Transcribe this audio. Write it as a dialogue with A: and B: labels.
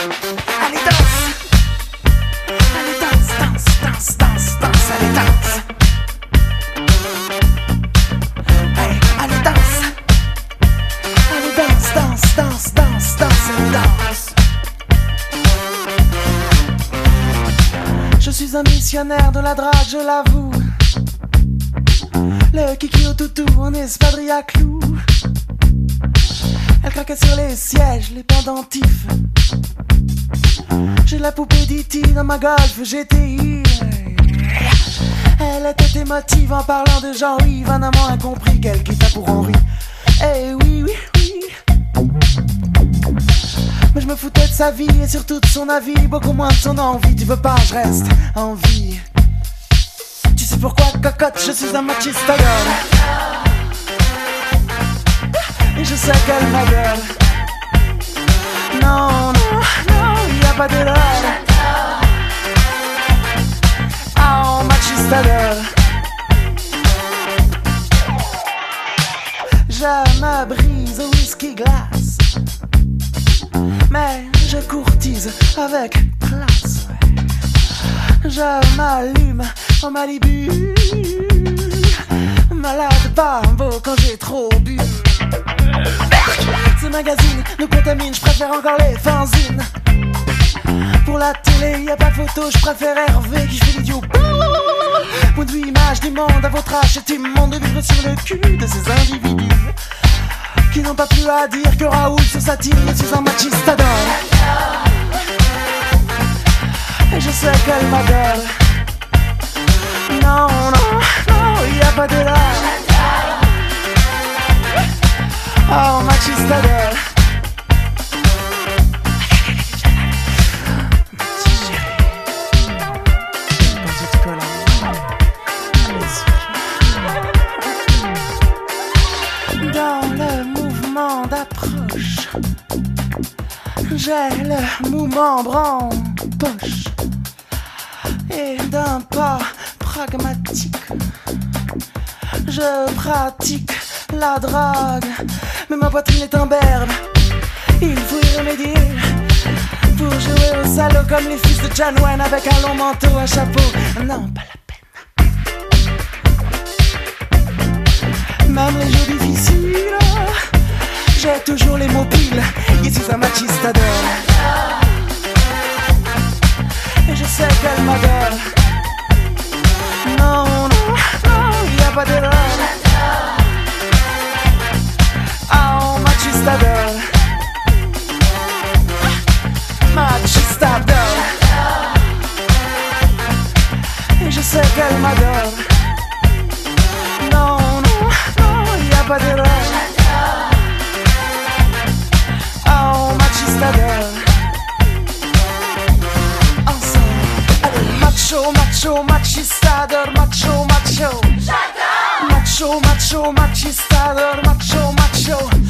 A: Allez danse, allez danse, danse, danse, danse, danse, allez danse. Allez danse, allez danse, danse, danse, danse, danse, allez danse. Je suis un missionnaire de la drague, je l'avoue. Le kiki au toutou en espadrille à clous. Elle craquait sur les sièges, les pendentifs. J'ai la poupée d'E.T. dans ma Golf GTI. Elle était émotive en parlant de Jean-Yves. Un amant incompris qu'elle quitta pour Henri. Eh oui, oui, oui. Mais je me foutais de sa vie et surtout de son avis. Beaucoup moins de son envie. Tu veux pas, je reste en vie. Tu sais pourquoi, cocotte, je suis un machiste à gueule. Et je sais qu'elle m'adore. Non, non, non, y a pas d'erreur. Oh, machiste à gueule. Je me brise au whisky glace. Mais je courtise avec classe. Je m'allume en Malibu. Malade Bambo quand j'ai trop bu. Ce magazine nous contamine, je préfère encore les fanzines. Pour la télé, y a pas photo, je préfère Hervé qui fait l'idiot. Point de vue image du monde, à votre âge, c'est immonde de vivre sur le cul de ces individus qui n'ont pas plus à dire que Raoul sur sa tire. Je suis un machiste adore. Et je sais qu'elle m'adore. Non, non, non, y a pas d'erreur. Oh, machiste adore. Petit chéri, petite colère. Dans le mouvement d'approche, j'ai le mouvement en poche. Et d'un pas pragmatique, je pratique la drague. Mais ma poitrine est un berbe, il faut y remédier. Pour jouer au salaud comme les fils de John Wayne avec un long manteau, un chapeau, non pas la peine. Même les jours difficiles, j'ai toujours les mots piles. Ici un machiste adore. Et je sais qu'elle m'adore. Non, non, non, y a pas d'erreur. Oh, machiste adore. Machiste adore. Et je sais qu'elle m'adore. Non, non, non, y a pas d'erreur. Oh, machiste adore. Macho, macho, machistador, macho, macho. J'adore. Macho, macho, machistador, macho, macho.